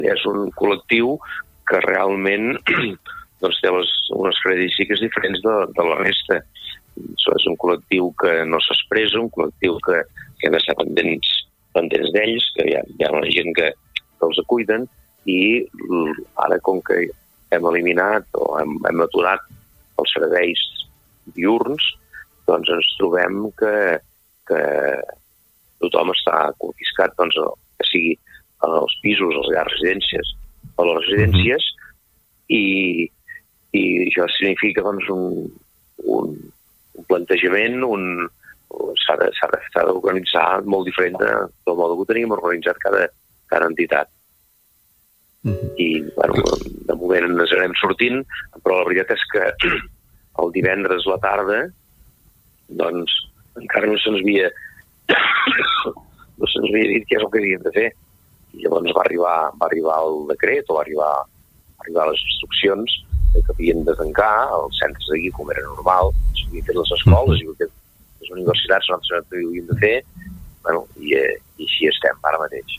És un col·lectiu que realment té unes característiques diferents de la resta. És un col·lectiu que no s'expressa, un col·lectiu que hem d'estar pendents d'ells, que hi ha una gent que els cuiden, i ara, com que hem eliminat o hem aturat els serveis diürns, doncs ens trobem que tothom està confiscat, que sigui als pisos, a les llars residències, a les residències, i això significa un plantejament, s'ha d'organitzar molt diferent del mode que tenim organitzat cada entitat. I, de moment ens anem sortint, però la veritat és que el divendres a la tarda, doncs, encara no se'ns havia dit què és el que havíem de fer. I llavors va arribar el decret, o va arribar les instruccions que havien de tancar els centres d'aquí, com era normal, s'havien fet les escoles i les universitats nosaltres ho havíem de fer, i així estem ara mateix.